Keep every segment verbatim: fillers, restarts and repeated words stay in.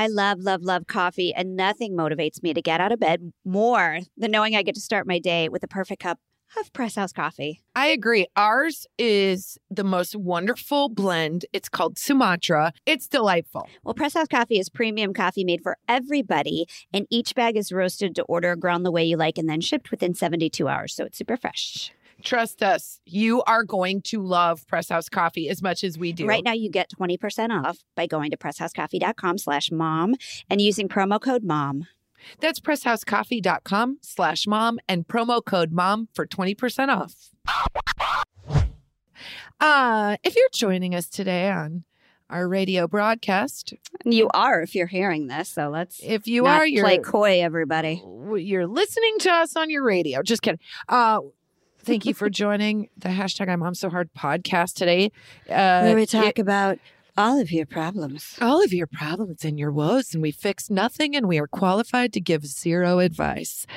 I love, love, love coffee, and nothing motivates me to get out of bed more than knowing I get to start my day with a perfect cup of Press House coffee. I agree. Ours is the most wonderful blend. It's called Sumatra. It's delightful. Well, Press House coffee is premium coffee made for everybody, and each bag is roasted to order, ground the way you like, and then shipped within seventy-two hours, so it's super fresh. Trust us, you are going to love Press House coffee as much as we do. Right now, you get twenty percent off by going to presshousecoffee.com slash mom and using promo code MOM. That's presshousecoffee.com slash mom and promo code MOM for twenty percent off. Uh, if you're joining us today on our radio broadcast. You are if you're hearing this, so let's If you not are, you're, play coy, everybody. you're listening to us on your radio. Just kidding. Uh, thank you for joining the hashtag I'm Mom So Hard podcast today. Uh, Where we talk it- about all of your problems. all of your problems and your woes, and we fix nothing, and we are qualified to give zero advice.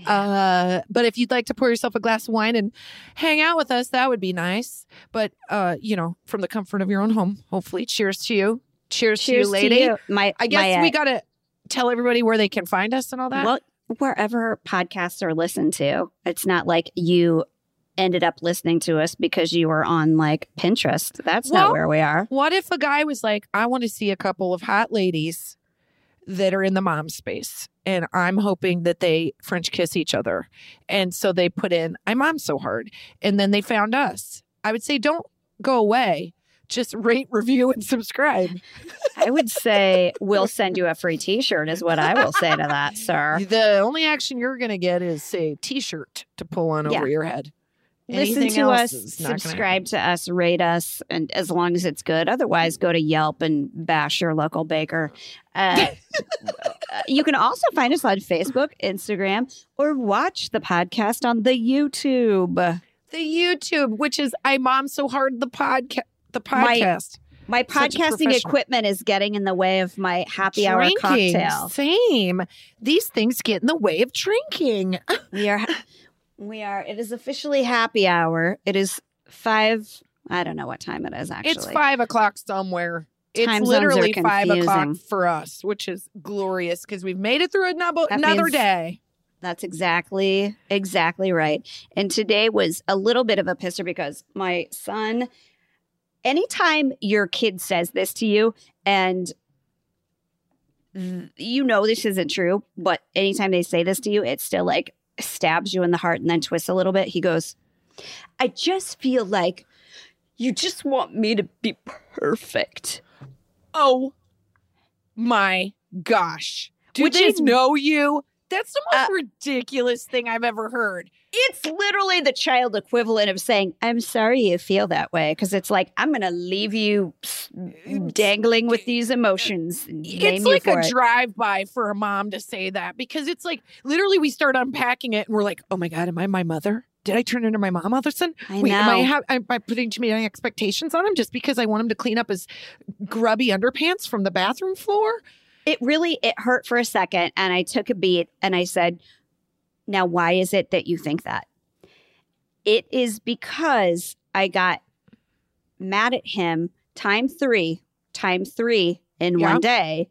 Uh, but if you'd like to pour yourself a glass of wine and hang out with us, that would be nice. But, uh, you know, from the comfort of your own home, hopefully. Cheers to you. Cheers, Cheers to you, lady. to you. My, I guess my, uh, we got to tell everybody where they can find us and all that. Well, wherever podcasts are listened to, it's not like you ended up listening to us because you were on like Pinterest. That's Well, not where we are. What if a guy was like, I want to see a couple of hot ladies that are in the mom space, and I'm hoping that they French kiss each other. And so they put in, I'm Mom So Hard. And then they found us. I would say, don't go away. Just rate, review, and subscribe. I would say we'll send you a free t-shirt is what I will say to that, sir. The only action you're going to get is a t-shirt to pull on Yeah. over your head. Listen Anything to else us, is not gonna subscribe to us, rate us, and as long as it's good. Otherwise, go to Yelp and bash your local baker. Uh, you can also find us on Facebook, Instagram, or watch the podcast on the YouTube. The YouTube, which is I'm Mom So Hard, the podcast. The My- podcast. My Such a podcasting professional. equipment is getting in the way of my happy hour Drinking. cocktail. Same. These things get in the way of drinking. We are, we are. It is officially happy hour. It is five. I don't know what time it is actually. It's five o'clock somewhere. It's Time zones literally are five o'clock confusing. for us, which is glorious because we've made it through another, That another means- day. That's exactly, exactly right. And today was a little bit of a pisser because my son, anytime your kid says this to you, and th- you know this isn't true, but anytime they say this to you, it still like stabs you in the heart and then twists a little bit. He goes, I just feel like you just want me to be perfect. Oh my gosh. Do Which they is- know you? That's the most Uh, ridiculous thing I've ever heard. It's literally the child equivalent of saying, I'm sorry you feel that way. Because it's like, I'm going to leave you s- dangling with these emotions. And blame It's you like for a it. drive-by for a mom to say that because it's like literally we start unpacking it and we're like, oh my God, am I my mother? Did I turn into my mom all of a sudden? I Wait, am I, know. ha- am I putting too many expectations on him just because I want him to clean up his grubby underpants from the bathroom floor? It really, it hurt for a second. And I took a beat and I said, now, why is it that you think that? It is because I got mad at him time three, time three in Yeah. one day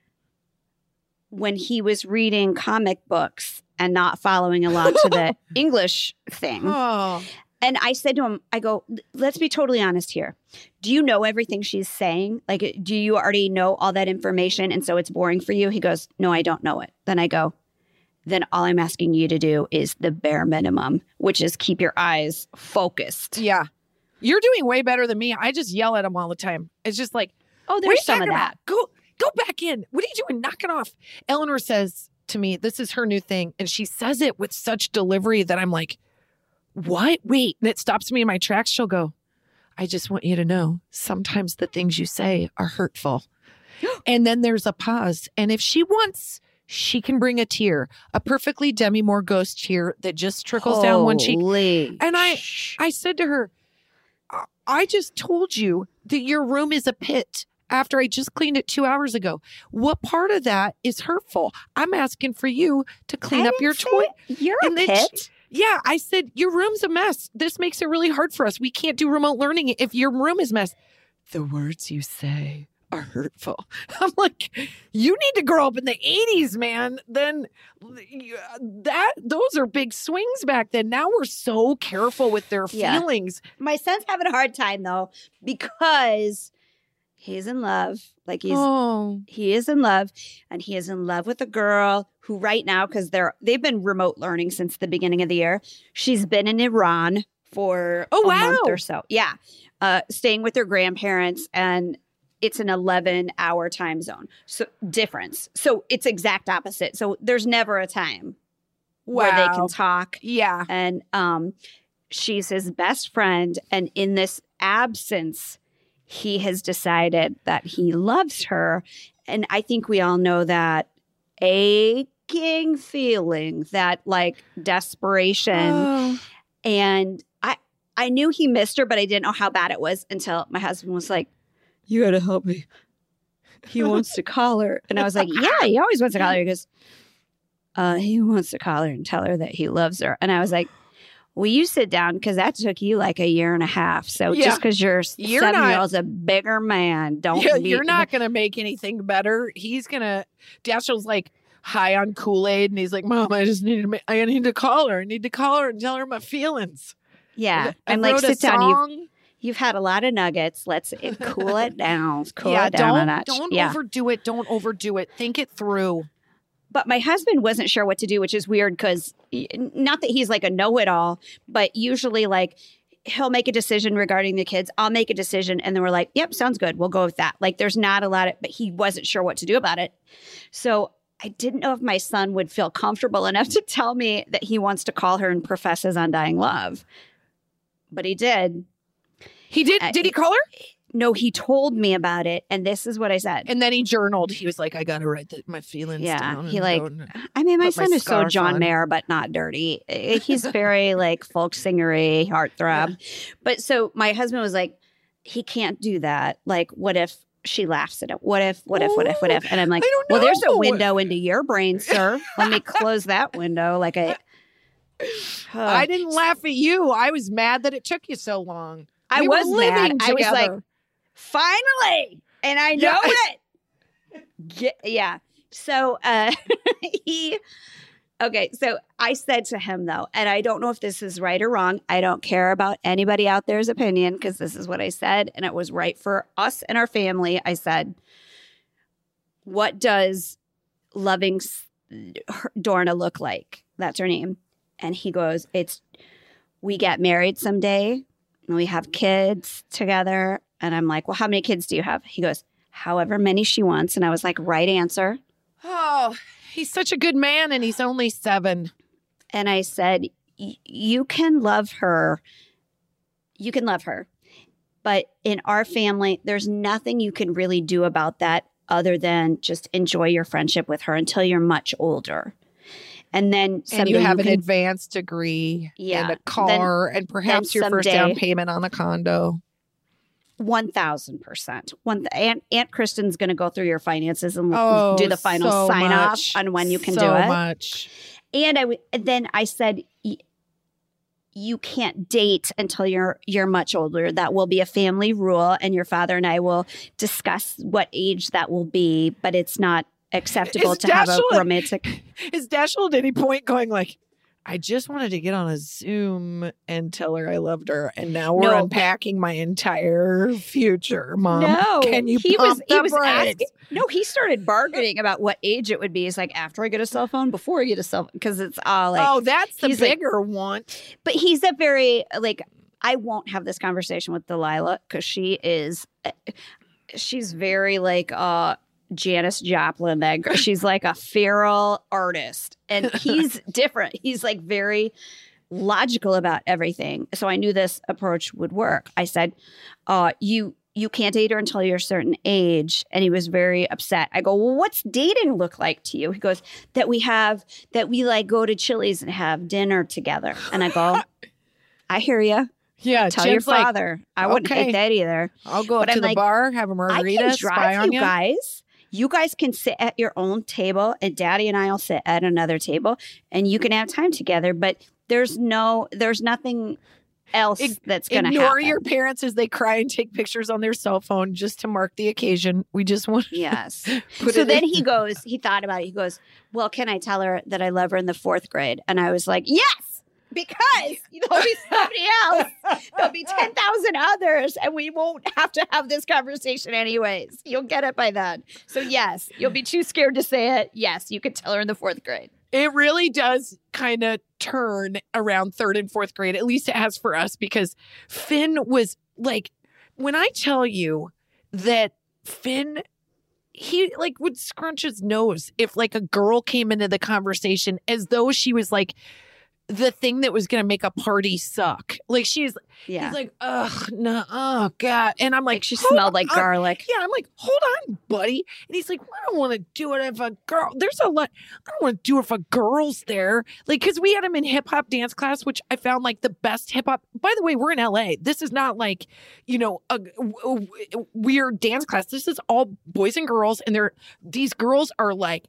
when he was reading comic books and not following along to the English thing. Oh, And I said to him, I go, let's be totally honest here. Do you know everything she's saying? Like, do you already know all that information? And so it's boring for you? He goes, no, I don't know it. Then I go, then all I'm asking you to do is the bare minimum, which is keep your eyes focused. yeah. You're doing way better than me. I just yell at him all the time. It's just like, Oh, what are there's you some of talking that. about? Go, go back in. What are you doing? Knock it off. Eleanor says to me, this is her new thing. And she says it with such delivery that I'm like, what? Wait. And it stops me in my tracks. She'll go, I just want you to know sometimes the things you say are hurtful. And then there's a pause. And if she wants, she can bring a tear, a perfectly Demi Moore ghost tear that just trickles down one cheek. Holy And I- sh- I said to her, I- I just told you that your room is a pit after I just cleaned it two hours ago. What part of that is hurtful? I'm asking for you to clean I up your didn't toy. say You're And a then she- pit. Yeah, I said, your room's a mess. This makes it really hard for us. We can't do remote learning if your room is a mess. The words you say are hurtful. I'm like, you need to grow up in the eighties, man. Then that those are big swings back then. Now we're so careful with their Yeah. feelings. My son's having a hard time though because he's in love. Like he's Oh, he is in love, and he is in love with a girl who right now, because they're they've been remote learning since the beginning of the year. She's been in Iran for Oh, a wow. month or so. Yeah. Uh, staying with her grandparents, and it's an eleven hour time zone. So difference. So it's exact opposite. So there's never a time where they Wow. can talk. yeah. And um, she's his best friend. And in this absence, he has decided that he loves her. And I think we all know that aching feeling, that like desperation. Oh. And I, I knew he missed her, but I didn't know how bad it was until my husband was like, you got to help me. He wants to call her. And I was like, yeah, he always wants to call her. He goes, uh, he wants to call her and tell her that he loves her. And I was like, will you sit down? Because that took you like a year and a half. So Yeah. just because your You're seven-year-old's a bigger man, don't Yeah, be. you're not going to make anything better. He's going to, Dashiell's like high on Kool-Aid, and he's like, Mom, I just need to, ma- I need to call her. I need to call her and tell her my feelings. Yeah. I I'm like, wrote a sit down. You've, song. you've had a lot of nuggets. Let's it, cool it down. Cool yeah, it down don't, a notch. don't yeah. overdo it. Don't overdo it. Think it through. But my husband wasn't sure what to do, which is weird because not that he's like a know-it-all, but usually like he'll make a decision regarding the kids. I'll make a decision. And then we're like, yep, sounds good. We'll go with that. Like there's not a lot of, but he wasn't sure what to do about it. So I didn't know if my son would feel comfortable enough to tell me that he wants to call her and profess his undying love. But he did. He did. I- did he call her? No, he told me about it. And this is what I said. And then he journaled. He was like, I got to write the, my feelings Yeah, down. he and like- go and- I mean, my Put my son is so scarf John on. Mayer, but not dirty. Eh, He's very like folk singery, heartthrob. But so my husband was like, he can't do that. Like, what if she laughs at it? What if, what if, what if, what if? And I'm like, I don't well, there's a know. window into your brain, sir. Let me close that window. Like I, I didn't laugh at you. I was mad that it took you so long. I We were was living mad. I was like, together. finally, and I know Yeah. it. Yeah, yeah. So uh, he, okay. So I said to him though, and I don't know if this is right or wrong. I don't care about anybody out there's opinion because this is what I said, and it was right for us and our family. I said, "What does loving S- her- Dorna look like?" That's her name, and he goes, "It's we get married someday." And we have kids together. And I'm like, well, how many kids do you have? He goes, however many she wants. And I was like, right answer. Oh, he's such a good man, and he's only seven. And I said, "Y- you can love her. You can love her. But in our family, there's nothing you can really do about that other than just enjoy your friendship with her until you're much older. And then And someday you have an can, advanced degree Yeah. and a car and perhaps your first down someday- payment on a condo. one thousand percent. One th- Aunt, Aunt Kristen's going to go through your finances and Oh, do the final so sign off much. on when you can so do it. much. And I w- then I said, "Y- you can't date until you're you're much older. That will be a family rule, and your father and I will discuss what age that will be. But it's not acceptable Is to have a Dashiell- romantic." Is Dashiell at any point going like, I just wanted to get on a Zoom and tell her I loved her, and now we're No. unpacking my entire future, Mom. No, Can you he pump was he the was brakes? asking. No, he started bargaining about what age it would be. He's like, after I get a cell phone, before I get a cell phone, because it's all like. Oh, that's the he's like- bigger one. But he's a very like. I won't have this conversation with Delilah because she is. She's very like uh Janis Joplin. That girl. She's like a feral artist, and he's different. He's like very logical about everything. So I knew this approach would work. I said, uh, "You." You can't date her until you're a certain age. And he was very upset. I go, well, what's dating look like to you? He goes, that we have, that we like go to Chili's and have dinner together. And I go, I hear you. Yeah, Tell Jen's your like, father. I wouldn't okay. hate that either. I'll go But up to I'm the like, bar, have a I margarita, can spy drive on you you. guys. You guys can sit at your own table and daddy and I will sit at another table and you can have time together. But there's no, there's nothing else Ig- that's going to Ignore happen. your parents as they cry and take pictures on their cell phone just to mark the occasion. We just want to Yes. put So it then in. he goes, he thought about it. He goes, well, can I tell her that I love her in the fourth grade? And I was like, yes, because there'll be somebody else. There'll be ten thousand others, and we won't have to have this conversation anyways. You'll get it by then. So yes, you'll be too scared to say it. Yes, you could tell her in the fourth grade. It really does kind of turn around third and fourth grade. At least it has for us, because Finn was like, when I tell you that Finn, he like would scrunch his nose if like a girl came into the conversation as though she was like the thing that was going to make a party suck. Like she's, Yeah. he's like, ugh, no, oh God. And I'm like, Like she hold smelled like on. garlic. Yeah, I'm like, hold on, buddy. And he's like, well, I don't want to do it if a girl, there's a lot, I don't want to do it if a girl's there. Like, because we had him in hip hop dance class, which I found like the best hip hop. By the way, we're in L A. This is not like, you know, a, a, a weird dance class. This is all boys and girls. And they're, these girls are like,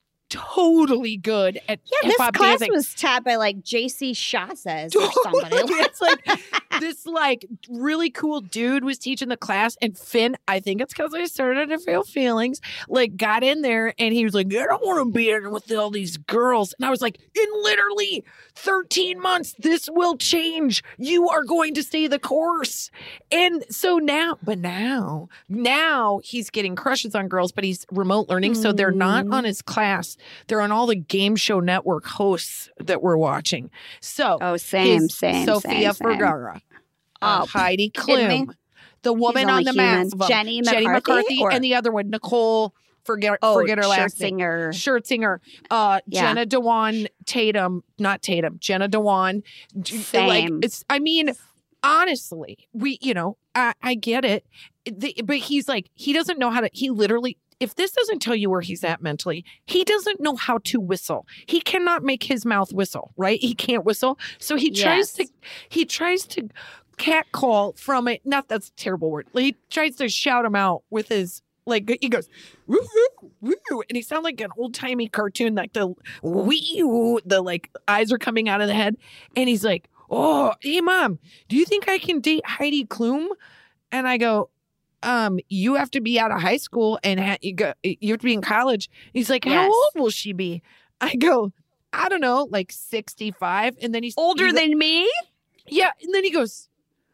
totally good at Yeah, this hip-hop class dancing. was taught by like J C Chazes or somebody. It's like this like really cool dude was teaching the class, and Finn, I think it's because I started to feel feelings, like got in there and he was like, I don't want to be in with all these girls. And I was like, in literally thirteen months, this will change. You are going to stay the course. And so now, but now, now he's getting crushes on girls, but he's remote learning. So they're not on his class. They're on all the game show network hosts that we're watching. So Oh, same, his same, Sophia same, same. Vergara, uh, Oh, Heidi kidding me? Klum, the woman on only the human. mask, of 'em, Jenny Jenny McCarthy, McCarthy, or- and the other one, Nicole. Forget Oh, forget her last name. Scherzinger. Scherzinger, uh, Yeah. Jenna Dewan Tatum, not Tatum, Jenna Dewan. J- Like Same. it's, I mean, honestly, we, you know, I, I get it, the, but he's like, he doesn't know how to. He literally, if this doesn't tell you where he's at mentally, he doesn't know how to whistle. He cannot make his mouth whistle, right? He can't whistle, so he tries Yes. to, he tries to cat call from it. Not that's a terrible word. He tries to shout him out with his. Like he goes, woo, woo, woo, and he sounds like an old timey cartoon, like the wee, woo, the like eyes are coming out of the head, and he's like, "Oh, hey mom, do you think I can date Heidi Klum?" And I go, "Um, you have to be out of high school and ha- you go, you have to be in college." He's like, "How Yes. old will she be?" I go, "I don't know, like sixty-five." And then he's Older he go- than me? yeah, and then he goes,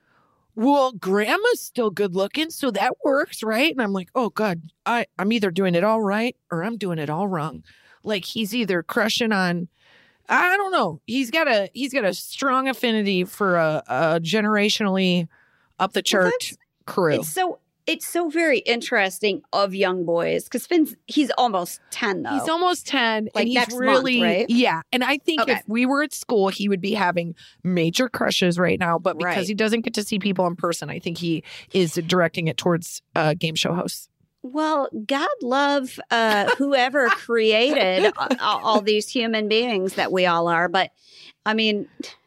well, grandma's still good looking, so that works, right? And I'm like, oh God, I, I'm either doing it all right or I'm doing it all wrong. Like he's either crushing on, I don't know. He's got a he's got a strong affinity for a, a generationally up the Well, chart crew. It's so it's so very interesting of young boys because Finn's he's almost ten though. He's almost ten, Like and he's next month, really, right? yeah. And I think Okay. if we were at school, he would be having major crushes right now. But because Right. he doesn't get to see people in person, I think he is directing it towards uh, game show hosts. Well, God love uh, whoever created all, all these human beings that we all are, but I mean,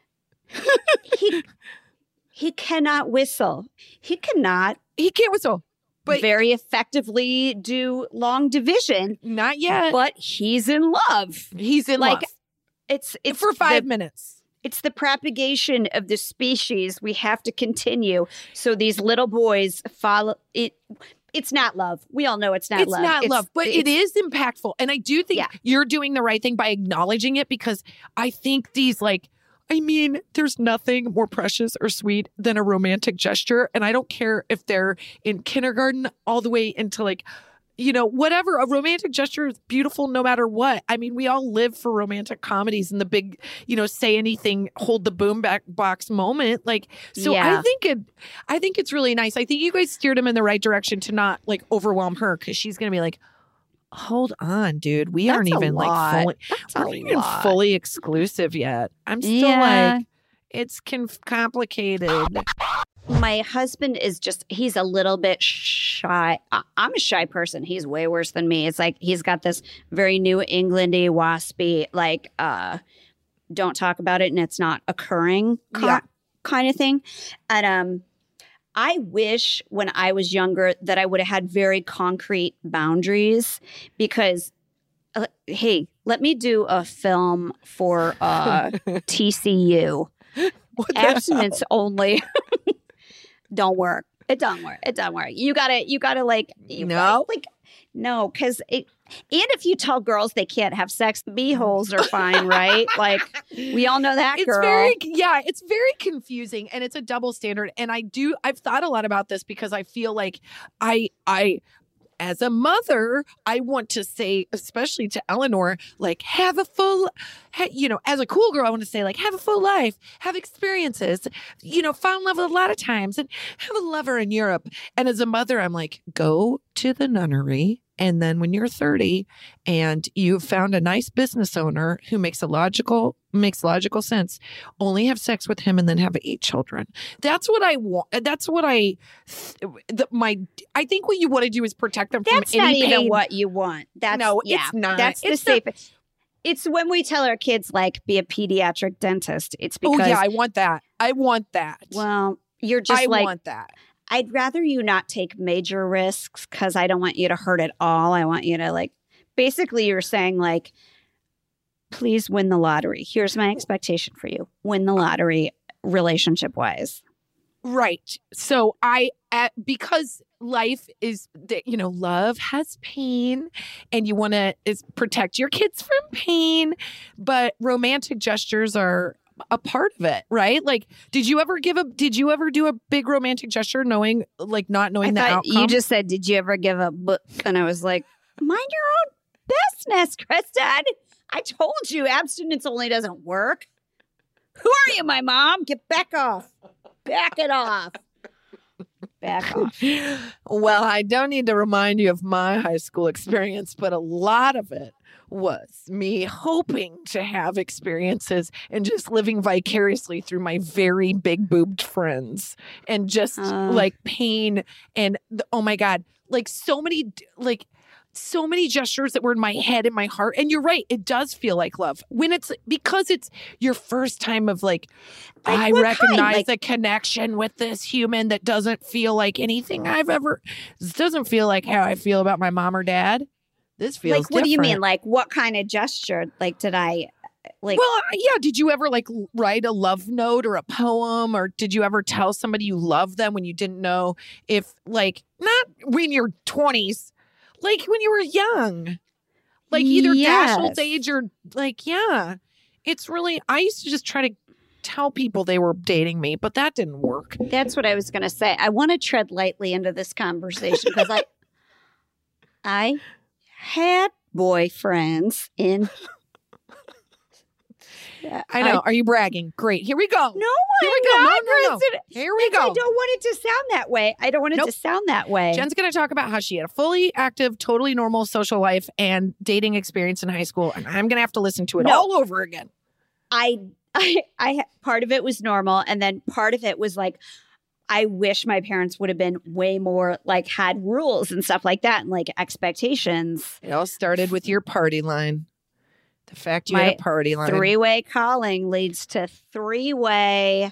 he he cannot whistle. He cannot He can't whistle, but very effectively do long division. not yet. But he's in love. He's in Like, love It's it's for five the, minutes. It's the propagation of the species. We have to continue. So these little boys follow it. It's not love. We all know it's not It's love. not love, but it is impactful. And I do think Yeah. you're doing the right thing by acknowledging it, because I think these, like, I mean, there's nothing more precious or sweet than a romantic gesture. And I don't care if they're in kindergarten all the way into, like, you know, whatever. A romantic gesture is beautiful no matter what. I mean, we all live for romantic comedies and the big, you know, say anything, hold the boom back box moment. Like, so Yeah. I think it, I think it's really nice. I think you guys steered him in the right direction to not like overwhelm her, because she's going to be like, hold on, dude. We That's aren't a even like lot. fully, That's we're a not even lot. fully exclusive yet. I'm still Yeah. like, it's conf- complicated. My husband is just, he's a little bit shy. I- I'm a shy person. He's way worse than me. It's like he's got this very New Englandy, waspy, like, uh, don't talk about it and it's not occurring ki- Yeah. kind of thing. And um, I wish when I was younger that I would have had very concrete boundaries because, uh, hey, let me do a film for uh, T C U. What the Abstinence hell? only don't work. It don't work. It don't work. You gotta, you gotta like, you, No? like, no, because it, and if you tell girls they can't have sex, the beeholes are fine, right? Like, we all know that, It's girl. very, yeah, it's very confusing and it's a double standard. And I do, I've thought a lot about this because I feel like I, I, as a mother, I want to say, especially to Eleanor, like, have a full, ha- you know, as a cool girl, I want to say, like, have a full life, have experiences, you know, fall in love a lot of times and have a lover in Europe. And as a mother, I'm like, go to the nunnery. And then when you're thirty and you've found a nice business owner who makes a logical, makes logical sense, only have sex with him and then have eight children. That's what I want. That's what I, the, my, I think what you want to do is protect them That's from not any even pain. what you want. That's No, yeah, it's not. That's the It's not- safest. It's when we tell our kids, like, be a pediatric dentist. It's Oh because, yeah, I want that. I want that. well, you're just I like, want that. I'd rather you not take major risks because I don't want you to hurt at all. I want you to, like, basically, you're saying, like, please win the lottery. Here's my expectation for you: win the lottery, relationship wise. Right. So I, at, because life is, that you know, love has pain and you want to is protect your kids from pain, but romantic gestures are a part of it, right? Like, did you ever give a, did you ever do a big romantic gesture knowing, like not knowing I the thought outcome? you just said, "Did you ever give a book?" And I was like, mind your own business, Kristen. I told you abstinence only doesn't work. Who are you, my mom? Get back off. Back it off. Back off. Well, I don't need to remind you of my high school experience, but a lot of it was me hoping to have experiences and just living vicariously through my very big boobed friends and just Uh. like pain and the, oh my God, like so many, like so many gestures that were in my head and my heart. And you're right. It does feel like love when it's because it's your first time of like, Like, I what recognize kind? Like- a connection with this human that doesn't feel like anything I've ever, this doesn't feel like how I feel about my mom or dad. This feels Like, what do you mean? different. Like, what kind of gesture? Like, did I, like, Well, yeah. Did you ever like l- write a love note or a poem, or did you ever tell somebody you love them when you didn't know if, like, not when you're twenties, like when you were young, like either Yes. Dashiell's age or like, yeah, it's really. I used to just try to tell people they were dating me, but that didn't work. that's what I was going to say. I want to tread lightly into this conversation because I, I had boyfriends in. I know. Are you bragging? Great. Here we go. No, Here I'm we go. not, No, no, no. Kristen. Here we Because I go. don't want it to sound that way. I don't want it Nope. to sound that way. Jen's going to talk about how she had a fully active, totally normal social life and dating experience in high school, and I'm going to have to listen to it No. all over again. I, I, I, part of it was normal, and then part of it was like, I wish my parents would have been way more like had rules and stuff like that, and like expectations. It all started with your party line. The fact you My had a party line. Three way calling leads to three way.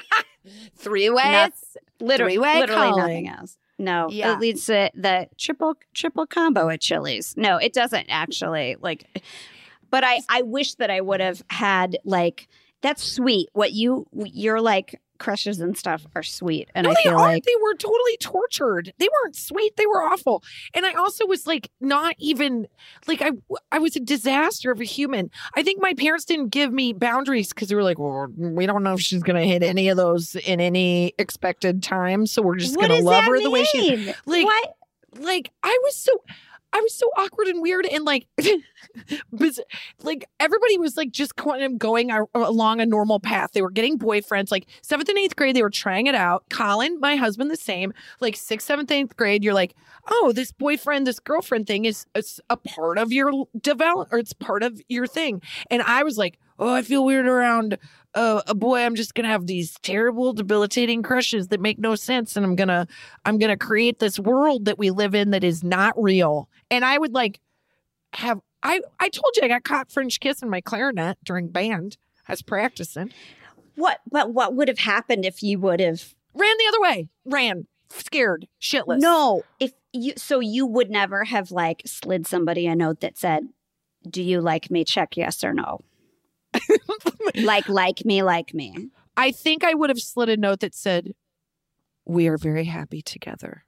Three ways. Not- Literally, Three-way literally calling. nothing else. No, Yeah. it leads to the triple triple combo at Chili's. No, it doesn't actually. Like, but I I wish that I would have had like that's sweet. What you you're like crushes and stuff are sweet, and No, I they feel aren't. like They were totally tortured. They weren't sweet. They were awful. And I also was like, not even like I, I was a disaster of a human. I think my parents didn't give me boundaries because they were like, well, we don't know if she's going to hit any of those in any expected time. So we're just what going to does love that her the way she mean? like- what? like I was so I was so awkward and weird and like biz- like everybody was like just kind of going a- along a normal path. They were getting boyfriends like seventh and eighth grade. They were trying it out. Colin, my husband, the same. Like sixth, seventh, eighth grade, you're like, oh, this boyfriend, this girlfriend thing is, is a part of your develop or it's part of your thing. And I was like, oh, I feel weird around uh, a boy. I'm just gonna have these terrible, debilitating crushes that make no sense, and I'm gonna, I'm gonna create this world that we live in that is not real. And I would like have, I, I told you I got caught French kissing my clarinet during band. I was practicing. What? But what would have happened if you would have? Ran the other way. Ran. Scared. Shitless. No, if you so you would never have like slid somebody a note that said, "Do you like me? Check yes or no." like like me, like me. I think I would have slid a note that said, "We are very happy together."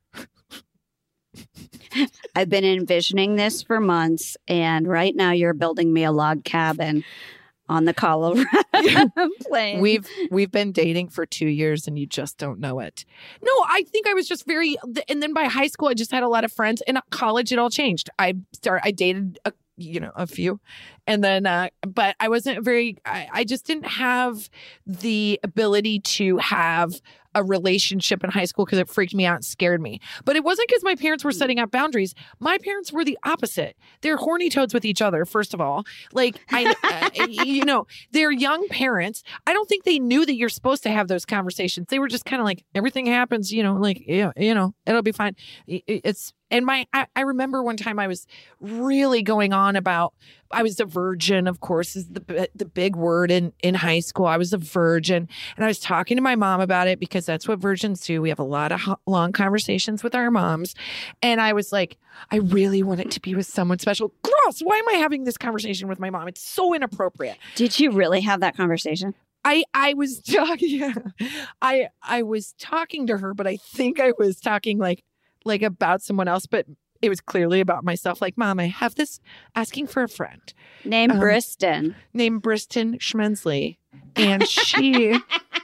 I've been envisioning this for months, and right now you're building me a log cabin on the Colorado plain. We've we've been dating for two years and you just don't know it. No, I think I was just very, and then by high school I just had a lot of friends. In college it all changed. I start I dated a, you know a few, and then uh, but I wasn't very. I, I just didn't have the ability to have a relationship in high school because it freaked me out and scared me. But it wasn't because my parents were setting up boundaries. My parents were the opposite. They're horny toads with each other, first of all. Like, I, uh, you know, they're young parents. I don't think they knew that you're supposed to have those conversations. They were just kind of like, everything happens, you know, like, yeah, you know, it'll be fine. It's, and my, I, I remember one time I was really going on about, I was a virgin, of course, is the the big word in, in high school. I was a virgin, and I was talking to my mom about it because that's what virgins do. We have a lot of ho- long conversations with our moms. And I was like, I really wanted to be with someone special. Gross. Why am I having this conversation with my mom? It's so inappropriate. Did you really have that conversation? I, I was talking, yeah, I, I was talking to her, but I think I was talking like, like about someone else, but it was clearly about myself. Like, Mom, I have this asking for a friend. Named um, Briston. Named Briston Schmensley. And she,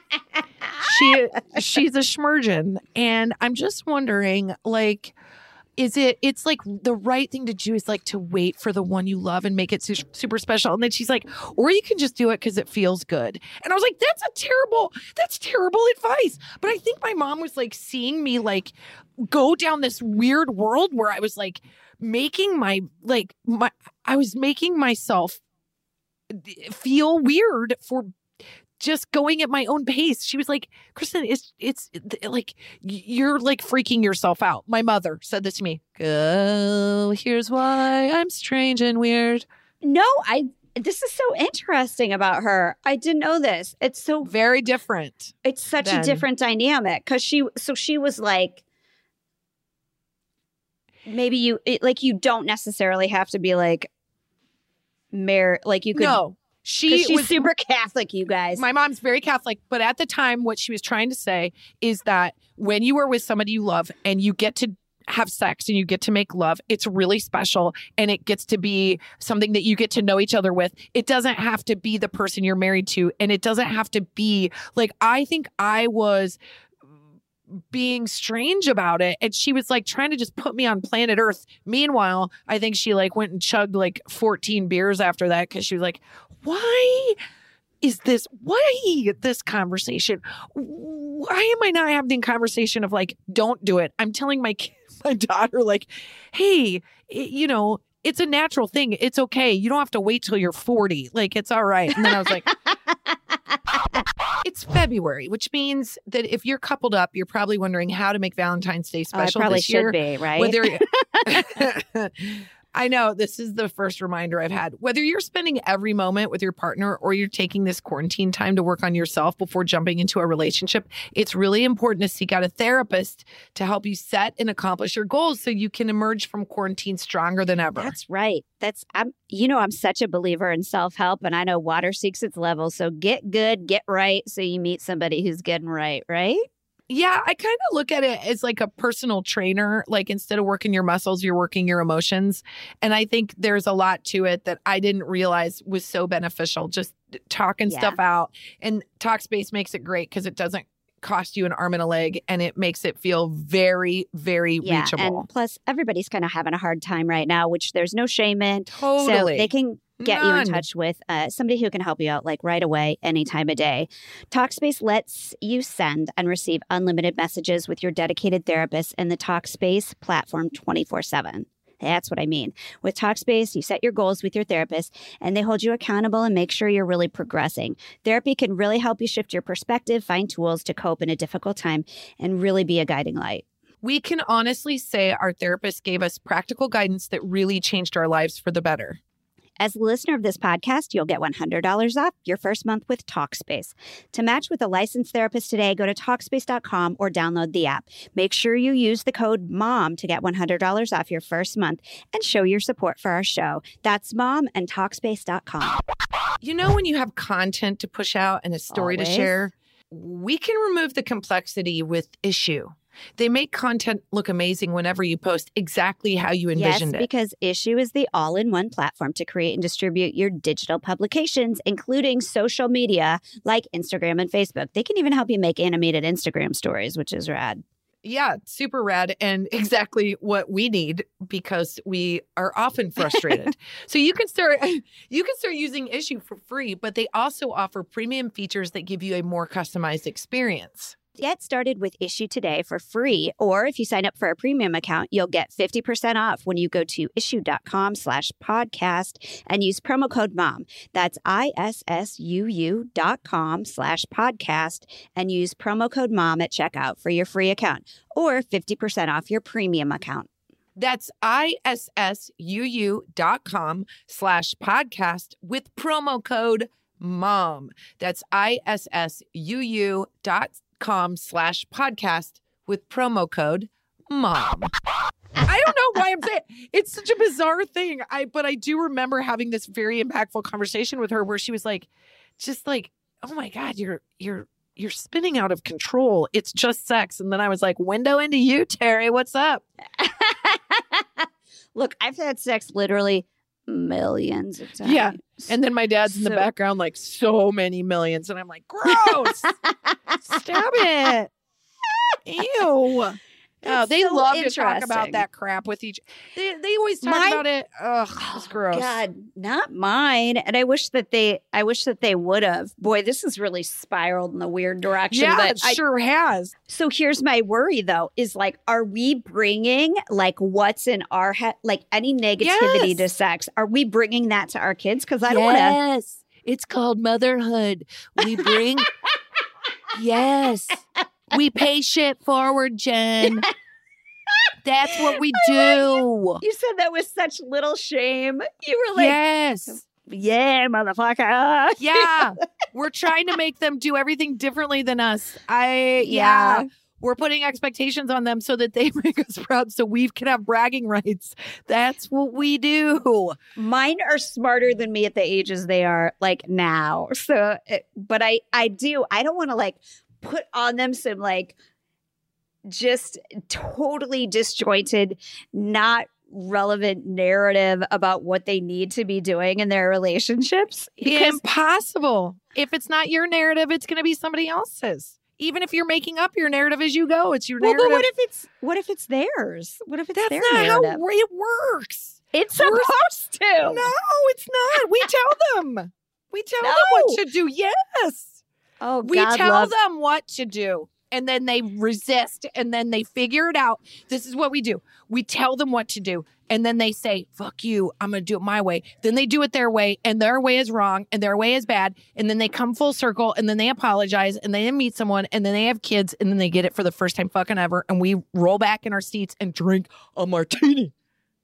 she, she's a schmergen. And I'm just wondering, like, is it, it's like the right thing to do is like to wait for the one you love and make it su- super special. And then she's like, or you can just do it because it feels good. And I was like, that's a terrible, that's terrible advice. But I think my mom was like seeing me like go down this weird world where I was like making my, like my, I was making myself feel weird for just going at my own pace. She was like, Kristen, it's, it's like, you're like freaking yourself out. My mother said this to me. Oh, here's why I'm strange and weird. No, I, this is so interesting about her. I didn't know this. It's so very different. It's such than, a different dynamic. Cause she, so she was like, maybe you, it, like, you don't necessarily have to be like, married, like you could. No. She she's was super Catholic, you guys. My mom's very Catholic, but at the time, what she was trying to say is that when you are with somebody you love and you get to have sex and you get to make love, it's really special and it gets to be something that you get to know each other with. It doesn't have to be the person you're married to, and it doesn't have to be like, I think I was being strange about it, and she was like trying to just put me on planet Earth. Meanwhile, I think she like went and chugged like fourteen beers after that because she was like, why is this why this conversation why am I not having a conversation of like, don't do it? I'm telling my my daughter like, hey, it, you know, it's a natural thing, it's okay, you don't have to wait till you're forty, like it's all right. And then I was like, it's February, which means that if you're coupled up, you're probably wondering how to make Valentine's Day special. Oh, I probably this should year. be, right? Whether I know this is the first reminder I've had. Whether you're spending every moment with your partner or you're taking this quarantine time to work on yourself before jumping into a relationship, it's really important to seek out a therapist to help you set and accomplish your goals so you can emerge from quarantine stronger than ever. That's right. That's, I'm, you know, I'm such a believer in self-help, and I know water seeks its level. So get good, get right, so you meet somebody who's getting right, right? Yeah, I kind of look at it as like a personal trainer. Like instead of working your muscles, you're working your emotions. And I think there's a lot to it that I didn't realize was so beneficial. Just talking Yeah. stuff out. And Talkspace makes it great because it doesn't cost you an arm and a leg, and it makes it feel very, very Yeah, reachable. and plus everybody's kind of having a hard time right now, which there's no shame in. Totally. So they can get you in None. touch with uh, somebody who can help you out like right away, any time of day. Talkspace lets you send and receive unlimited messages with your dedicated therapist in the Talkspace platform twenty-four seven. That's what I mean. With Talkspace, you set your goals with your therapist, and they hold you accountable and make sure you're really progressing. Therapy can really help you shift your perspective, find tools to cope in a difficult time, and really be a guiding light. We can honestly say our therapist gave us practical guidance that really changed our lives for the better. As a listener of this podcast, you'll get one hundred dollars off your first month with Talkspace. To match with a licensed therapist today, go to Talkspace dot com or download the app. Make sure you use the code MOM to get one hundred dollars off your first month and show your support for our show. That's MOM and Talkspace dot com. You know when you have content to push out and a story Always. to share, we can remove the complexity with Issue. They make content look amazing whenever you post exactly how you envisioned yes, it. because Issue is the all-in-one platform to create and distribute your digital publications, including social media like Instagram and Facebook. They can even help you make animated Instagram stories, which is rad. Yeah, super rad and exactly what we need because we are often frustrated. So you can start you can start using Issue for free, but they also offer premium features that give you a more customized experience. Get started with Issue today for free, or if you sign up for a premium account, you'll get fifty percent off when you go to issue.com slash podcast and use promo code MOM. That's I-S-S-U-U dot com slash podcast and use promo code MOM at checkout for your free account or fifty percent off your premium account. That's I-S-S-U-U dot com slash podcast with promo code MOM. That's I-S-S-U-U dot com slash podcast with promo code MOM. I don't know why I'm saying it's such a bizarre thing. I but I do remember having this very impactful conversation with her where she was like, just like, oh my God, you're you're you're spinning out of control. It's just sex. And then I was like, window into you, Terry. What's up? Look, I've had sex literally millions of times. Yeah. And then my dad's in the So- background, like so many millions. And I'm like, gross. Stop it. Ew. Oh, That's they so love to talk about interesting. that crap with each. They they always talk My- about it. Ugh, it's gross. God, not mine. And I wish that they, I wish that they would have. Boy, this has really spiraled in the weird direction. Yeah, but it I, sure has. so here's my worry though, is like, are we bringing like what's in our head, like any negativity Yes. to sex? Are we bringing that to our kids? Because I don't want to. Yes, it's called motherhood. We bring. Yes, we pay shit forward, Jen. That's what we do. You said that with such little shame. You were like, Yes. yeah, motherfucker. Yeah. We're trying to make them do everything differently than us. I, yeah. Yeah. We're putting expectations on them so that they make us proud so we can have bragging rights. That's what we do. Mine are smarter than me at the ages they are like now. So, it- but I, I do, I don't want to like put on them some like just totally disjointed, not relevant narrative about what they need to be doing in their relationships. Because Impossible. If it's not your narrative, it's going to be somebody else's. Even if you're making up your narrative as you go, it's your well, narrative. but what if it's what if it's theirs? What if it's That's their not narrative? how it works. It's We're- supposed to. No, it's not. We tell them. We tell them No. what to do. Yes. Oh, We God tell love- them what to do. And then they resist and then they figure it out. This is what we do. We tell them what to do. And then they say, fuck you, I'm going to do it my way. Then they do it their way and their way is wrong and their way is bad. And then they come full circle and then they apologize and then they meet someone and then they have kids and then they get it for the first time fucking ever. And we roll back in our seats and drink a martini.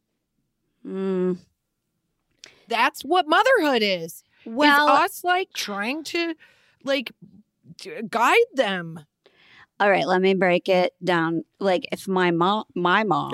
Mm. That's what motherhood is. Well, Is us like trying to like d- guide them. all right, let me break it down. Like if my mom, my mom,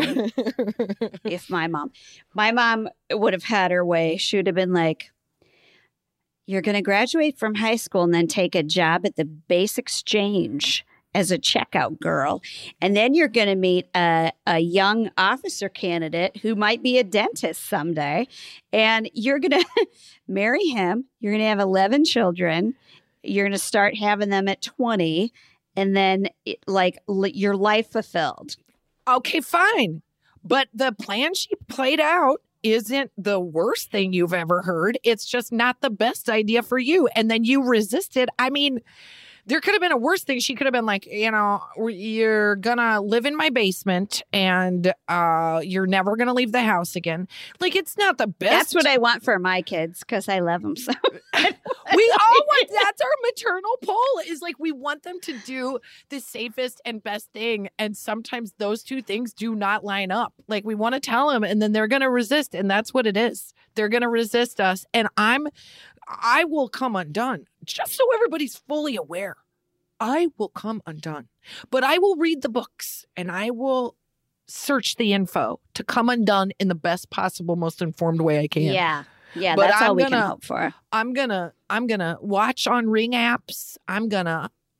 if my mom, my mom would have had her way, she would have been like, you're going to graduate from high school and then take a job at the Base Exchange as a checkout girl. And then you're going to meet a, a young officer candidate who might be a dentist someday. And you're going to marry him. You're going to have eleven children. You're going to start having them at twenty. And then it, like li- your life fulfilled. Okay, fine. But the plan she played out isn't the worst thing you've ever heard. It's just not the best idea for you. And then you resisted. I mean, there could have been a worse thing. She could have been like, you know, you're going to live in my basement and uh, you're never going to leave the house again. Like, it's not the best. That's what I want for my kids because I love them so. We all want, that's our maternal pull is like we want them to do the safest and best thing. And sometimes those two things do not line up. Like we want to tell them and then they're going to resist. And that's what it is. They're going to resist us. And I'm, I will come undone just so everybody's fully aware. I will come undone, but I will read the books and I will search the info to come undone in the best possible, most informed way I can. Yeah. Yeah. But That's all I'm we can gonna- hope for. I'm gonna I'm gonna watch on Ring apps. I'm gonna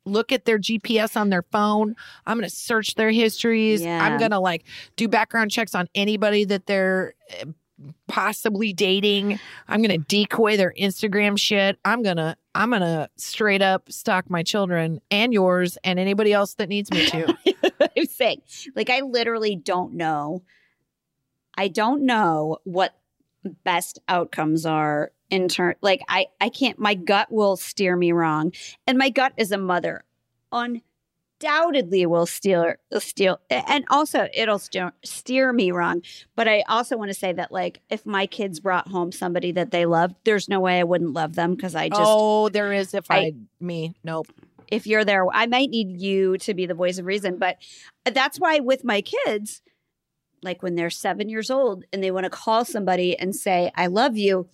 look at their G P S on their phone. I'm going to search their histories. Yeah. I'm going to like do background checks on anybody that they're possibly dating. I'm going to decoy their Instagram shit. I'm going to, I'm going to straight up stalk my children and yours and anybody else that needs me to. I'm saying, like, I literally don't know. I don't know what best outcomes are in turn. Like, I, I can't, my gut will steer me wrong. And my gut as a mother undoubtedly will steer, steer, and also it'll steer, steer me wrong. But I also want to say that, like, if my kids brought home somebody that they loved, there's no way I wouldn't love them because I just. Oh, there is if I, I me. Nope. If you're there, I might need you to be the voice of reason. But that's why with my kids, like when they're seven years old and they want to call somebody and say, I love you,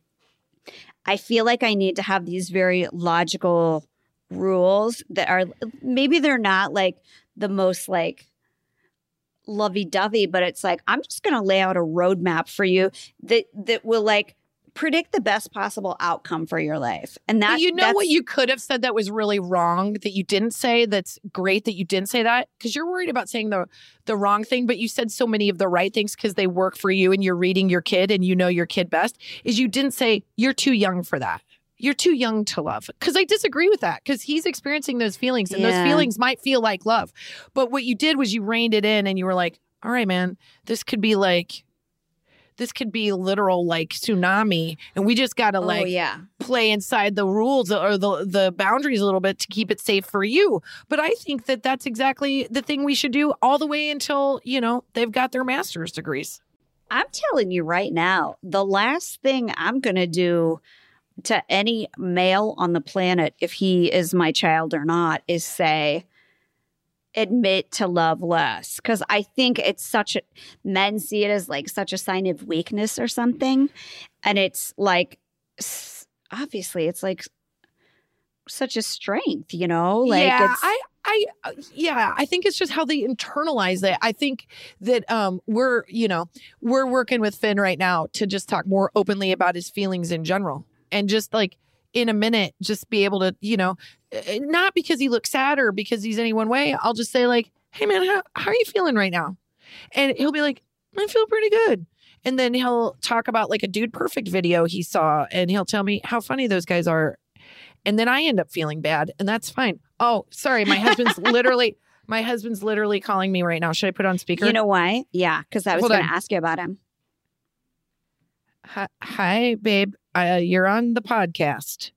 I feel like I need to have these very logical rules that are, maybe they're not like the most like lovey-dovey, but it's like, I'm just going to lay out a roadmap for you that, that will like predict the best possible outcome for your life. And that, But you know that's, what you could have said that was really wrong that you didn't say. That's great that you didn't say that because you're worried about saying the the wrong thing, but you said so many of the right things because they work for you and you're reading your kid and you know your kid best. Is you didn't say you're too young for that. You're too young to love. Because I disagree with that because he's experiencing those feelings and Yeah. those feelings might feel like love. But what you did was you reined it in and you were like, all right, man, this could be like. This could be literal like tsunami and we just got to oh, like yeah. play inside the rules or the the boundaries a little bit to keep it safe for you. But I think that that's exactly the thing we should do all the way until, you know, they've got their master's degrees. I'm telling you right now, the last thing I'm going to do to any male on the planet, if he is my child or not, is say, admit to love less. Because I think it's such a, men see it as like such a sign of weakness or something. And it's like, s- obviously, it's like such a strength, you know? Like yeah, it's, I, I, uh, yeah, I think it's just how they internalize it. I think that um, we're, you know, we're working with Finn right now to just talk more openly about his feelings in general and just like in a minute, just be able to, you know, uh, not because he looks sad or because he's any one way. I'll just say like, hey man, how, how are you feeling right now? And he'll be like, I feel pretty good. And then he'll talk about like a Dude Perfect video he saw and he'll tell me how funny those guys are. And then I end up feeling bad and that's fine. Oh, sorry. My husband's literally, my husband's literally calling me right now. Should I put it on speaker? you know why? Yeah, because I was Hold going on. to ask you about him. Hi, hi babe. Uh, you're on the podcast.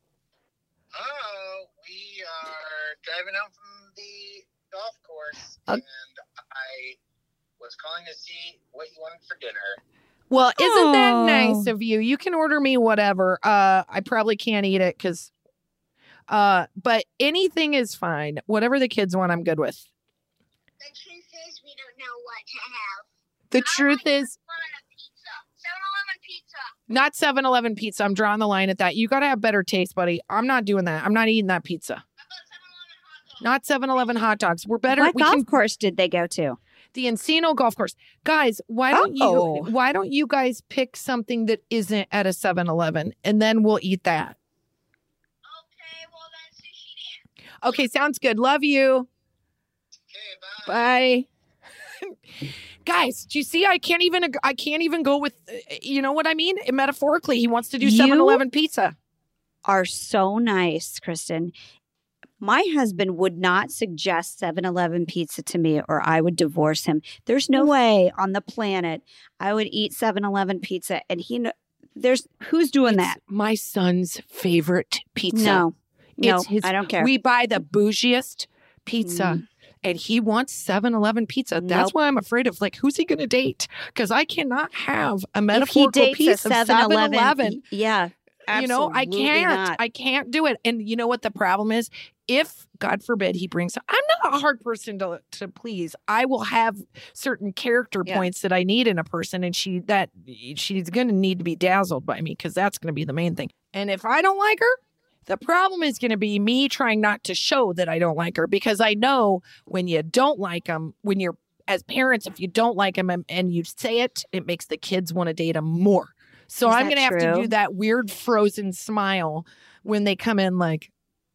Oh, we are driving out from the golf course, Uh, and I was calling to see what you wanted for dinner. Well, isn't that Oh. nice of you? You can order me whatever. Uh, I probably can't eat it because, uh, but anything is fine. Whatever the kids want, I'm good with. The truth is, we don't know what to have. The truth is, Pizza. seven eleven pizza. not seven eleven pizza. I'm drawing the line at that. You got to have better taste, buddy. I'm not doing that. I'm not eating that pizza. How about seven eleven hot dogs? Not seven eleven hot dogs. We're better. What we golf can course did they go to? the Encino golf course. Guys, why don't Oh. you why don't you guys pick something that isn't at a seven eleven and then we'll eat that. Okay, well then sushi then. Okay, sounds good. Love you. Okay, bye. Bye. Guys, do you see I can't even I can't even go with uh, you know what I mean? Metaphorically, he wants to do You- seven eleven pizza. Are so nice, Kristen. My husband would not suggest seven eleven pizza to me or I would divorce him. There's no way on the planet I would eat seven eleven pizza and he kn- there's who's doing that? My son's favorite pizza. No. No, It's his- I don't care. We buy the bougiest pizza. Mm. And he wants seven eleven pizza. That's Nope. why I'm afraid of like, who's he going to date? Because I cannot have a if he metaphorical dates a piece of seven seven eleven, eleven. yeah. You know, I absolutely can't. not. I can't do it. And you know what the problem is? If, God forbid, he brings, I'm not a hard person to to please. I will have certain character Yeah. points that I need in a person, and she that she's going to need to be dazzled by me because that's going to be the main thing. And if I don't like her, the problem is going to be me trying not to show that I don't like her because I know when you don't like them, when you're as parents, if you don't like them and, and you say it, it makes the kids want to date them more. So Is I'm that going to have to true? do that weird frozen smile when they come in like,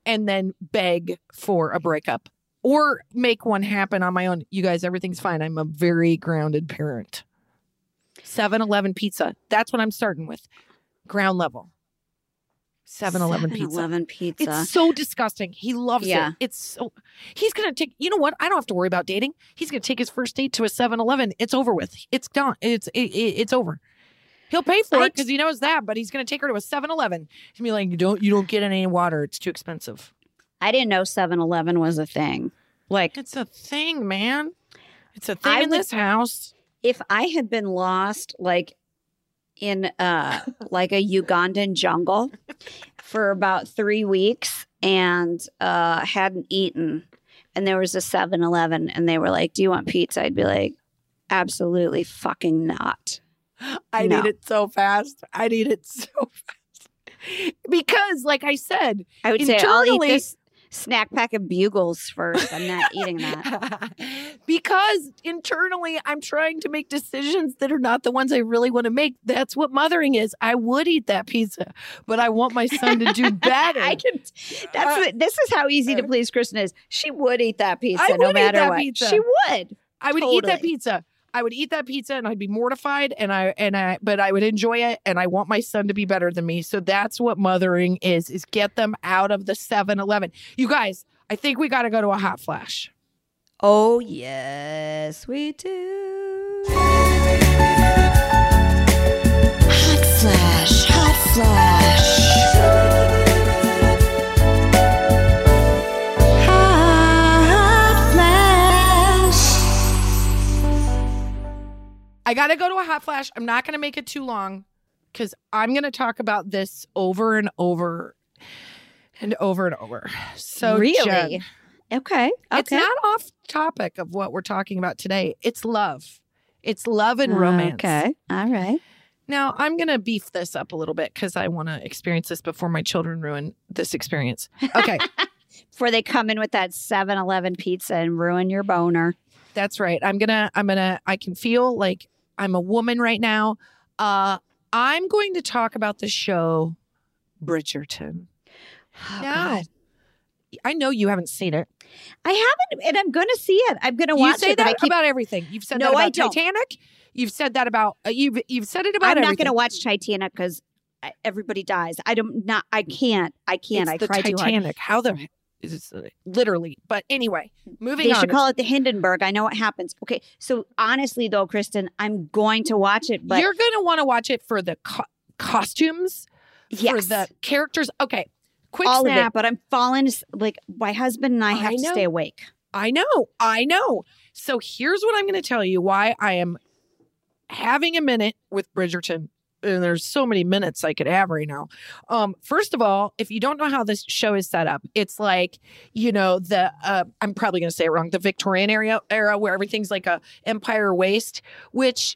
and then beg for a breakup or make one happen on my own. You guys, everything's fine. I'm a very grounded parent. seven eleven pizza. That's what I'm starting with. Ground level. seven eleven pizza. seven eleven pizza. It's so disgusting. He loves Yeah. it. It's so, he's going to take, you know what? I don't have to worry about dating. He's going to take his first date to a seven eleven. It's over with. It's done. It's, it, it, it's over. He'll pay for I it because he knows that, but he's going to take her to a seven eleven. He's going to be like, you don't, you don't get any water. It's too expensive. I didn't know seven eleven was a thing. Like, It's a thing, man. It's a thing I in would- this house. if I had been lost, like in uh like a Ugandan jungle for about three weeks and uh hadn't eaten, and there was a seven eleven and they were like, do you want pizza? I'd be like, absolutely fucking not. I No. need it so fast. I need it so fast. Because, like I said, I would say, I'll eat Internally- this snack pack of Bugles first. I'm not eating that. because internally I'm trying to make decisions that are not the ones I really want to make. That's what mothering is. I would eat that pizza, but I want my son to do better. I can. That's what, this is how easy to please Kristen is. She would eat that pizza I no would eat matter that what. pizza. She would. I would eat that Totally. pizza. I would eat that pizza and I'd be mortified and I and I but I would enjoy it and I want my son to be better than me. So that's what mothering is, is get them out of the seven eleven. You guys, I think we got to go to a hot flash. Oh yes, we do. Hot flash, hot flash. Hot flash. I got to go to a hot flash. I'm not going to make it too long because I'm going to talk about this over and over and over and over. So really? Jen, Okay. it's Okay. not off topic of what we're talking about today. It's love. It's love and romance. Okay. All right. Now, I'm going to beef this up a little bit because I want to experience this before my children ruin this experience. Okay, Before they come in with that seven eleven pizza and ruin your boner. that's right. I'm going to, I'm going to, I can feel like I'm a woman right now. Uh, I'm going to talk about the show Bridgerton. Oh, Now, God. I know you haven't seen it. I haven't, and I'm going to see it. I'm going to You watch say it. but that I keep, about everything. You've said No, that about I don't. Titanic. You've said that about, uh, you've, you've said it about I'm not everything. going to watch Titanic because everybody dies. I don't. Not. I can't. I can't. It's I the cry too hard. Titanic. How the, is it, literally. But anyway, moving They on. should call it the Hindenburg. I know what happens. Okay, so honestly, though, Kristen, I'm going to watch it, but You're going to want to watch it for the co- costumes, for yes, the characters. Okay, quick all of snap. it. But I'm falling. as- Like my husband and I have I to know. stay awake. I know, I know. So here's what I'm going to tell you why I am having a minute with Bridgerton. And there's so many minutes I could have right now. Um, first of all, if you don't know how this show is set up, it's like, you know, the uh, I'm probably going to say it wrong, the Victorian era era where everything's like a empire waist, which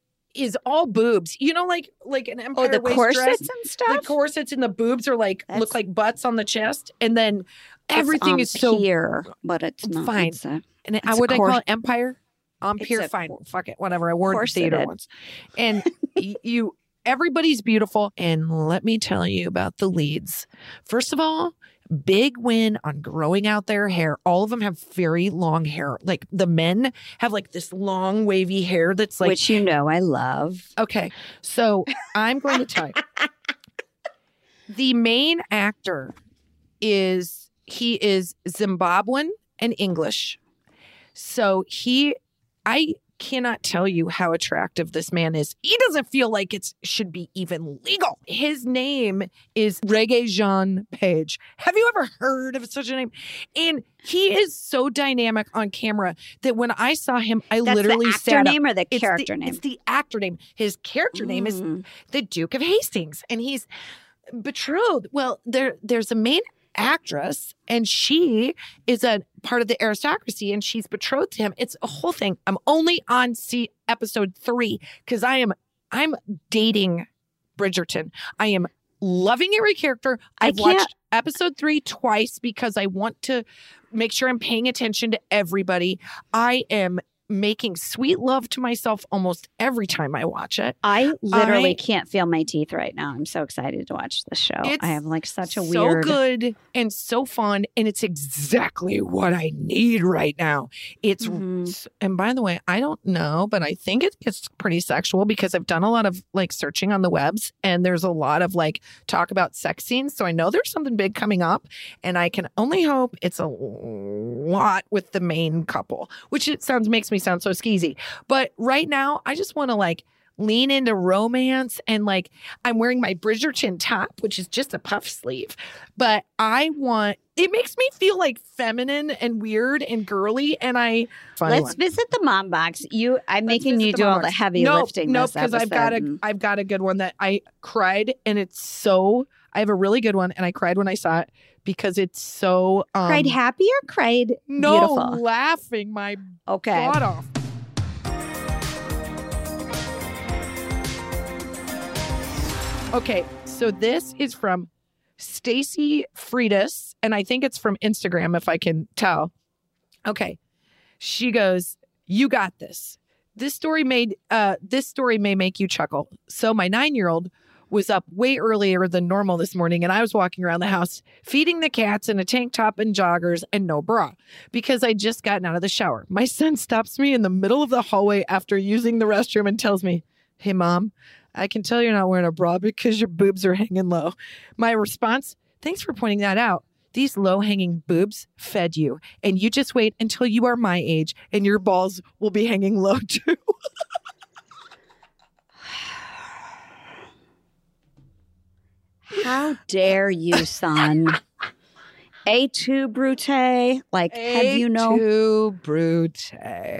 is all boobs. You know, like like an Oh, empire the waist corsets dress. and The stuff. corsets and the boobs are like That's- look like butts on the chest, and then It's everything on is so here, but it's not. Fine. It's a, and it, It's a what I call cor- it empire. Um, It's pure a fine. cor- Fuck it. Whatever. I wore it in theater corseted. once. And y- you, everybody's beautiful. And let me tell you about the leads. First of all, big win on growing out their hair. All of them have very long hair. Like the men have like this long wavy hair that's like, which you know I love. okay. So I'm going to tell you. The main actor is, he is Zimbabwean and English. So he, I cannot tell you how attractive this man is. He doesn't feel like it should be even legal. His name is Reggae Jean Page. Have you ever heard of such a name? And he is so dynamic on camera that when I saw him, I That's literally the actor sat up. name or the It's character the, name? It's the actor name. His character name is Mm. the Duke of Hastings, and he's betrothed. Well, there there's a main actress, and she is a part of the aristocracy, and she's betrothed to him. It's a whole thing. I'm only on see episode three because I am I'm dating Bridgerton. I am loving every character. I I've can't- watched episode three twice because I want to make sure I'm paying attention to everybody. I am making sweet love to myself almost every time I watch it. I literally I- can't feel my teeth right now. I'm so excited to watch the show. It's I have like such a so weird. good and so fun, and it's exactly what I need right now. It's Mhm. and by the way, I don't know, but I think it gets pretty sexual because I've done a lot of like searching on the webs, and there's a lot of like talk about sex scenes. So I know there's something big coming up, and I can only hope it's a lot with the main couple, which it sounds makes me sound so skeezy. But right now, I just want to like lean into romance, and like I'm wearing my Bridgerton top, which is just a puff sleeve, but I want it makes me feel like feminine and weird and girly, and I funny Let's one. visit the mom box. You, I'm Let's making visit you the do mom all the box. heavy no, lifting. No, this because I've got a episode. I've got a good one that I cried, and it's so I have a really good one, and I cried when I saw it because it's so um, cried happy or cried no beautiful? laughing my Okay. butt off. Okay, so this is from Stacy Friedis, and I think it's from Instagram if I can tell. Okay. She goes, "You got this. This story made uh this story may make you chuckle. So my nine-year-old was up way earlier than normal this morning, and I was walking around the house feeding the cats in a tank top and joggers and no bra because I'd just gotten out of the shower. My son stops me in the middle of the hallway after using the restroom and tells me, 'Hey, Mom, I can tell you're not wearing a bra because your boobs are hanging low.' My response, 'Thanks for pointing that out. These low-hanging boobs fed you, and you just wait until you are my age, and your balls will be hanging low too.'" How dare you, son? A two brute. Like, have you know? Too brute.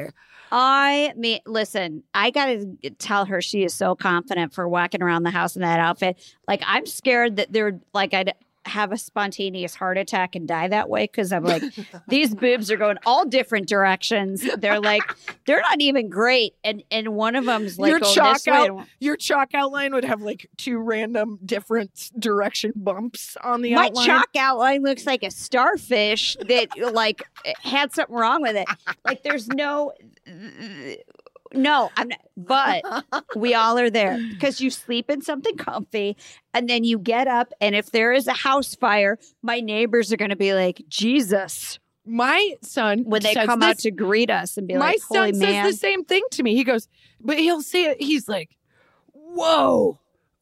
I mean, listen, I got to tell her she is so confident for walking around the house in that outfit. Like, I'm scared that they're like, I'd have a spontaneous heart attack and die that way because I'm like, these boobs are going all different directions. They're like, they're not even great. And and one of them's like, Your going chalk this way. out, your chalk outline would have like two random different direction bumps on the My outline. chalk outline looks like a starfish that like had something wrong with it. Like there's no, no, I'm not, but we all are there because you sleep in something comfy and then you get up. And if there is a house fire, my neighbors are going to be like, Jesus, My son, when they says come this, out to greet us and be my like, holy son man. says the same thing to me. He goes, but he'll say it. He's like, whoa,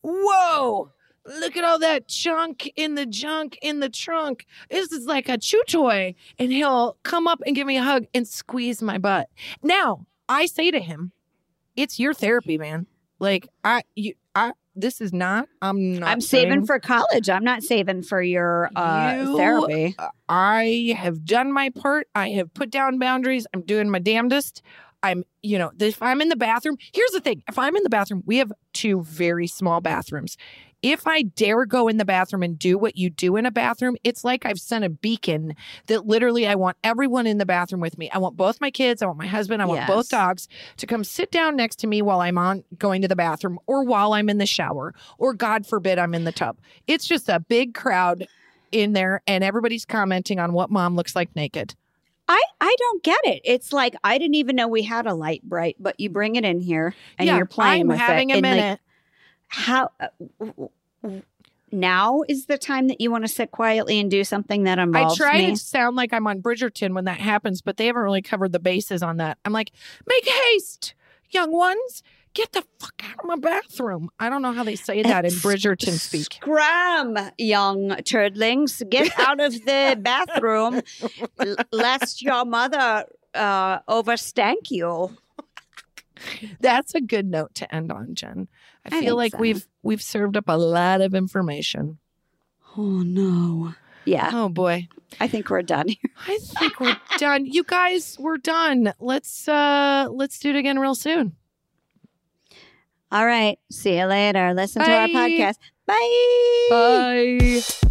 whoa. Look at all that junk in the junk in the trunk. This is like a chew toy. And he'll come up and give me a hug and squeeze my butt. Now, I say to him, it's your therapy, man. Like, I, you, I, this is not, I'm not I'm saving saying- for college. I'm not saving for your uh, You- therapy. I have done my part. I have put down boundaries. I'm doing my damnedest. I'm, you know, if I'm in the bathroom, here's the thing. If I'm in the bathroom, we have two very small bathrooms. If I dare go in the bathroom and do what you do in a bathroom, it's like I've sent a beacon that literally I want everyone in the bathroom with me. I want both my kids. I want my husband. I want Yes. both dogs to come sit down next to me while I'm on going to the bathroom or while I'm in the shower or God forbid I'm in the tub. It's just a big crowd in there and everybody's commenting on what mom looks like naked. I, I don't get it. It's like I didn't even know we had a light bright, but you bring it in here and yeah, you're playing I'm with having it. a And, like, minute. how uh, w- w- now is the time that you want to sit quietly and do something that I involves try me? to sound like I'm on Bridgerton when that happens, but they haven't really covered the bases on that. I'm like, make haste, young ones. Get the fuck out of my bathroom. I don't know how they say that in Bridgerton speak. Scram, young turdlings, get out of the bathroom, l- lest your mother uh, overstank you. That's a good note to end on, Jen. I, I feel think like so. we've we've served up a lot of information. Oh no! Yeah, Oh boy. I think we're done here. I think we're done. You guys, we're done. Let's uh let's do it again real soon. All right, see you later. Listen to our Bye. podcast. Bye. Bye.